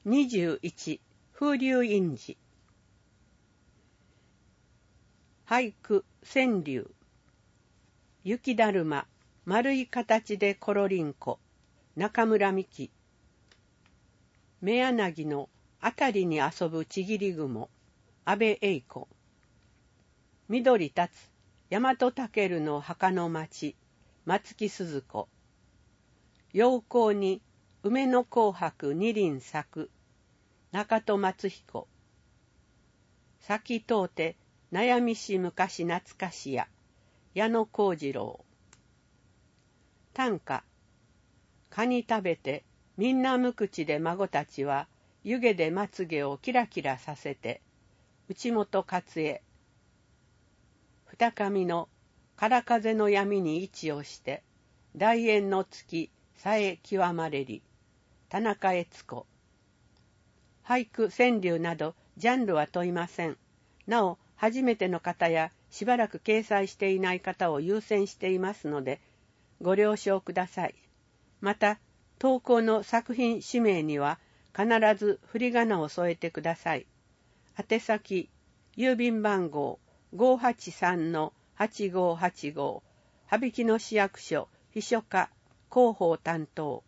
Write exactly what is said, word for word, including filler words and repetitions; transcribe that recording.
にじゅういち風流印字。俳句川柳。雪だるま丸い形でコロリンコ、中村美紀。目柳のあたりに遊ぶちぎり雲、安部栄子。緑立つ大和尊の墓の町、松木鈴子。陽光に梅の紅白二輪咲く、中戸松彦。先通って悩みし昔懐かしや、矢野幸次郎。短歌。カニ食べてみんな無口で孫たちは湯気でまつげをキラキラさせて、内本勝恵。二上の空風の闇に位置をして大円の月さえ極まれり、田中悦子。俳句川柳などジャンルは問いません。なお初めての方やしばらく掲載していない方を優先していますのでご了承ください。また投稿の作品氏名には必ず振り仮名を添えてください。宛先郵便番号 ごーはちさんのはちごーはちご、羽曳野市役所秘書課広報担当。